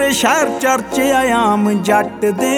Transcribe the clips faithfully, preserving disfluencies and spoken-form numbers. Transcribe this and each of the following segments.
ਤੇਰੇ ਸ਼ਹਿਰ ਚਰਚੇ ਆਮ ਜੱਟ ਦੇ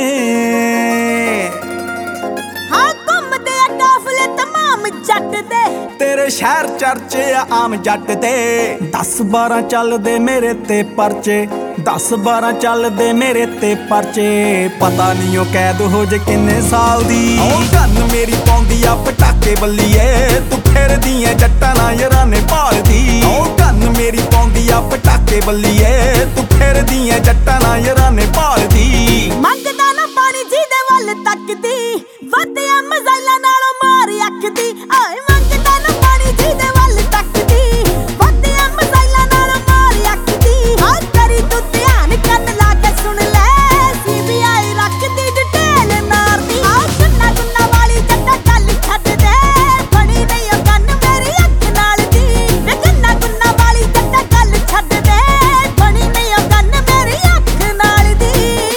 ਹਾਂ ਘੁੰਮਦੇ ਆ ਕਾਫਲੇ ਤਮਾਮ ਜੱਟ ਦੇ ਤੇਰੇ ਸ਼ਹਿਰ ਚਰਚੇ ਆਮ ਜੱਟ ਦੇ ਦਸ ਬਾਰਾਂ ਚੱਲਦੇ ਮੇਰੇ ਤੇ ਪਰਚੇ ਦਸ ਬਾਰਾਂ ਚੱਲਦੇ ਮੇਰੇ ਤੇ ਪਰਚੇ ਪਤਾ ਨਹੀਂ ਉਹ ਕੈਦ ਹੋ ਜੇ ਕਿੰਨੇ ਸਾਲ ਦੀ ਉਹ ਕੰਨ ਮੇਰੀ ਪਾਉਂਦੀ ਆ ਪਟਾਕੇ ਬੱਲੀਏ ਤੂੰ ਫਿਰਦੀ ਐ ਜੱਟਾਂ ਨਾਲ ਯਾਰਾਂ ਨੇ ਭਾਲਦੀ ਉਹ ਕੰਨ ਮੇਰੀ ਪਾਉਂਦੀ ਆ ਪਟਾਕੇ ਬੱਲੀਏ ਤੂੰ ਫਿਰਦੀ ਐ ਜੱਟਾਂ ਨਾਲ ਯਾਰਾਂ ਨੇ ਭਾਲਦੀ ਮੰਗਦਾ ਨਾ ਪਾਣੀ ਜਿਹਦੇ ਵੱਲ ਤੱਕਦੀ ਵਧਿਆ ਮਜ਼ਾਇਲਾਂ ਨਾਲੋਂ ਮਾਰ ਅੱਖਦੀ ਆਏ ਮੰਗਦਾ ਨਾ ਪਾਣੀ ਜਿਹਦੇ ਵੱਲ ਤੱਕਦੀ ਵਧਿਆ ਮਜ਼ਾਇਲਾਂ ਨਾਲੋਂ ਮਾਰ ਅੱਖਦੀ ਆ ਕਰੀ ਤੂੰ ਧਿਆਨ ਕੰਨ ਲਾ ਕੇ ਸੁਣ ਲੈ ਸੀਬੀਆਈ ਰੱਖਦੀ ਡਿਟੇਲ ਮਾਰਦੀ ਆ ਗੁੰਨਾ ਗੁੰਨਾ ਵਾਲੀ ਜੱਟਾ ਗੱਲ ਛੱਡ ਦੇ ਬਣੀ ਨਹੀਂ ਉਹ ਕੰਨ ਮੇਰੀ ਅੱਖ ਨਾਲ ਦੀ ਵੇ ਗੁੰਨਾ ਗੁੰਨਾ ਵਾਲੀ ਜੱਟਾ ਗੱਲ ਛੱਡ ਦੇ ਬਣੀ ਨਹੀਂ ਉਹ ਕੰਨ ਮੇਰੀ ਅੱਖ ਨਾਲ ਦੀ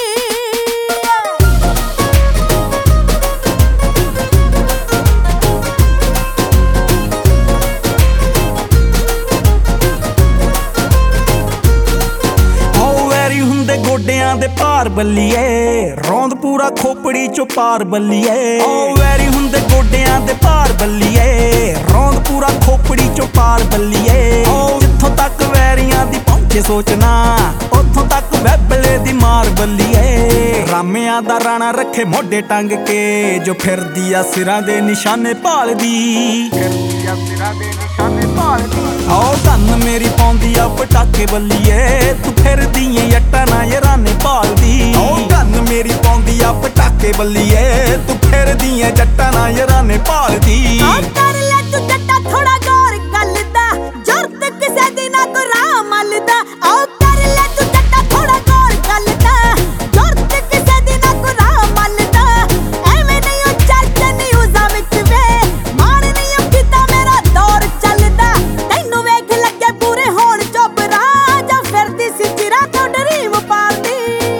ਗੋਡਿਆਂ ਦੇ ਭਾਰ ਬੱਲੀਏ ਰੌਂਦ ਪੂਰਾ ਖੋਪੜੀ ਚੋਂ ਪਾਰ ਬੱਲੀਏ ਓ ਵੈਰੀ ਹੁੰਦੇ ਗੋਡਿਆਂ ਦੇ ਭਾਰ ਬੱਲੀਏ ਰੌਂਦ ਪੂਰਾ ਖੋਪੜੀ ਚੋਂ ਪਾਰ ਬੱਲੀਏ ਓ ਜਿੱਥੋਂ ਤੱਕ ਵੈਰੀਆਂ ਦੀ ਪਹੁੰਚੇ ਸੋਚਣਾ ਉੱਥੋਂ ਤੱਕ ਵੈਬਲੇ ਦੀ ਮਾਰ ਬੱਲੀਏ ਰਾਮਿਆਂ ਦਾ ਰਾਣਾ ਰੱਖੇ ਮੋਢੇ ਟੰਗ ਕੇ ਜੋ ਫਿਰਦੀ ਆ ਸਿਰਾਂ ਦੇ ਨਿਸ਼ਾਨੇ ਭਾਲਦੀ ਫਿਰਦੀ ਆ ਸਿਰਾਂ ਦੇ ਨਿਸ਼ਾਨੇ ਭਾਲਦੀ ਓ ਕੰਨ ਮੇਰੀ ਪਾਉਂਦੀ ਆ ਪਟਾਕੇ ਬੱਲੀਏ ਤੂੰ ਫਿਰਦੀ ਏ ਜੱਟਾਂ ਨਾਲ ਯਾਰਾਂ ਨੇ ਭਾਲਦੀ ਓ ਕੰਨ ਮੇਰੀ ਪਾਉਂਦੀ ਆ ਪਟਾਕੇ ਬੱਲੀਏ ਤੂੰ ਫਿਰਦੀ ਏ ਜੱਟਾਂ ਨਾਲ ਯਾਰਾਂ ਨੇ ਭਾਲਦੀ ਆ ਕਰ ਲੈ ਤੂੰ ਜੱਟਾ ਥੋੜਾ ਗੌਰ ਗੱਲ ਦਾ ਜ਼ਰੂਰਤ ਕਿਸੇ ਦੀ ਨਾ ਕੋ ਰਾਹ ਮੱਲਦਾ ਆ ਕਰ ਲੈ ਤੂੰ ਜੱਟਾ ਥੋੜਾ ਗੌਰ ਗੱਲ ਦਾ ਜ਼ਰੂਰਤ ਕਿਸੇ ਦੀ ਨਾ ਕੋ ਰਾਹ ਮੱਲਦਾ ਐਵੇਂ ਨਹੀਂ ਉਹ ਚਰਚੇ ਨਿਊਜ਼ਾਂ ਵਿੱਚ ਵੇ ਮਾਣ ਨਹੀਂ ਉਹ ਕੀਤਾ ਮੇਰਾ ਦੌਰ ਚੱਲਦਾ ਤੈਨੂੰ ਵੇਖ ਲੱਗੇ ਪੂਰੇ ਹੋਣ ਚੋਬਰਾ ਜਾਂ ਫਿਰਦੀ ਸੀ ਚਿਰਾ ਤੋਂ ਡਰੀਮ ਪਾਲਦੀ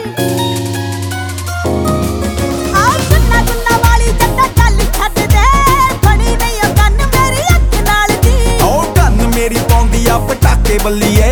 ਆ ਗੁੰਨਾ ਗੁੰਨਾ ਵਾਲੀ ਜੱਟਾ ਗੱਲ ਛੱਡ ਦੇ ਬਣੀ ਨਹੀਂ ਉਹ ਕੰਨ ਮੇਰੀ ਅੱਖ ਨਾਲ ਦੀ ਓ ਕੰਨ ਮੇਰੀ ਪਾਉਂਦੀ ਆ ਪਟਾਕੇ ਬੱਲੀਏ